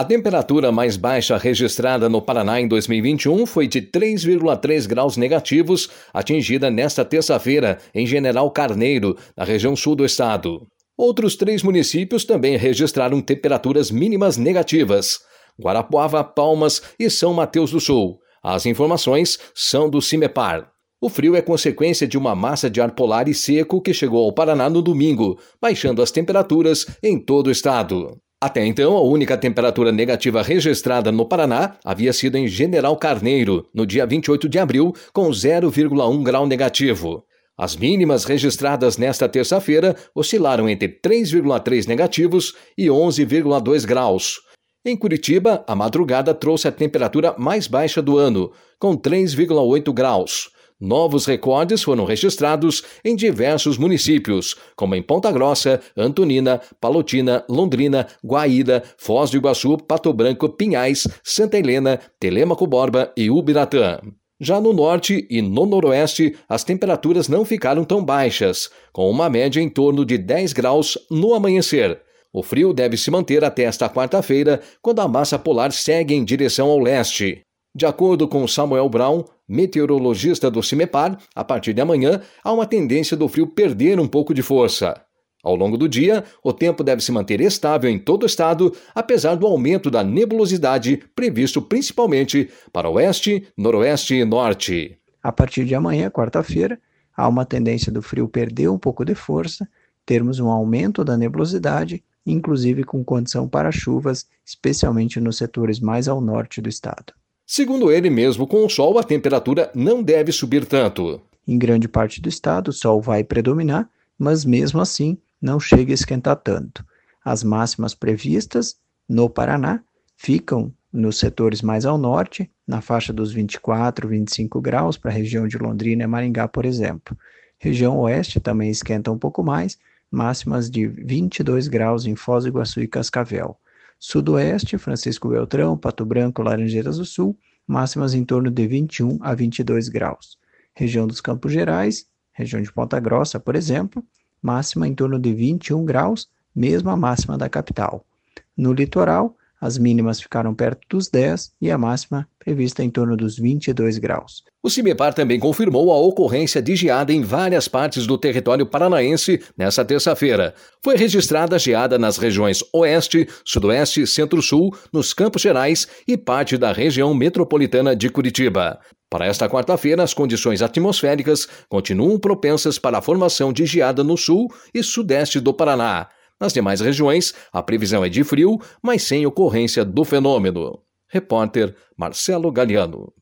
A temperatura mais baixa registrada no Paraná em 2021 foi de 3,3 graus negativos, atingida nesta terça-feira em General Carneiro, na região sul do estado. Outros 3 municípios também registraram temperaturas mínimas negativas: Guarapuava, Palmas e São Mateus do Sul. As informações são do CIMEPAR. O frio é consequência de uma massa de ar polar e seco que chegou ao Paraná no domingo, baixando as temperaturas em todo o estado. Até então, a única temperatura negativa registrada no Paraná havia sido em General Carneiro, no dia 28 de abril, com 0,1 grau negativo. As mínimas registradas nesta terça-feira oscilaram entre 3,3 negativos e 11,2 graus. Em Curitiba, a madrugada trouxe a temperatura mais baixa do ano, com 3,8 graus. Novos recordes foram registrados em diversos municípios, como em Ponta Grossa, Antonina, Palotina, Londrina, Guaíra, Foz do Iguaçu, Pato Branco, Pinhais, Santa Helena, Telêmaco Borba e Ubiratã. Já no norte e no noroeste, as temperaturas não ficaram tão baixas, com uma média em torno de 10 graus no amanhecer. O frio deve se manter até esta quarta-feira, quando a massa polar segue em direção ao leste. De acordo com Samuel Brown, meteorologista do CIMEPAR, a partir de amanhã há uma tendência do frio perder um pouco de força. Ao longo do dia, o tempo deve se manter estável em todo o estado, apesar do aumento da nebulosidade previsto principalmente para oeste, noroeste e norte. A partir de amanhã, quarta-feira, há uma tendência do frio perder um pouco de força, termos um aumento da nebulosidade, inclusive com condição para chuvas, especialmente nos setores mais ao norte do estado. Segundo ele, mesmo com o sol, a temperatura não deve subir tanto. Em grande parte do estado, o sol vai predominar, mas mesmo assim não chega a esquentar tanto. As máximas previstas no Paraná ficam nos setores mais ao norte, na faixa dos 24, 25 graus para a região de Londrina e Maringá, por exemplo. Região oeste também esquenta um pouco mais, máximas de 22 graus em Foz do Iguaçu e Cascavel. Sudoeste, Francisco Beltrão, Pato Branco, Laranjeiras do Sul, máximas em torno de 21 a 22 graus. Região dos Campos Gerais, região de Ponta Grossa, por exemplo, máxima em torno de 21 graus, mesmo a máxima da capital. No litoral, as mínimas ficaram perto dos 10 e a máxima prevista em torno dos 22 graus. O CIMEPAR também confirmou a ocorrência de geada em várias partes do território paranaense nesta terça-feira. Foi registrada geada nas regiões Oeste, Sudoeste, Centro-Sul, nos Campos Gerais e parte da região metropolitana de Curitiba. Para esta quarta-feira, as condições atmosféricas continuam propensas para a formação de geada no sul e sudeste do Paraná. Nas demais regiões, a previsão é de frio, mas sem ocorrência do fenômeno. Repórter Marcelo Galiano.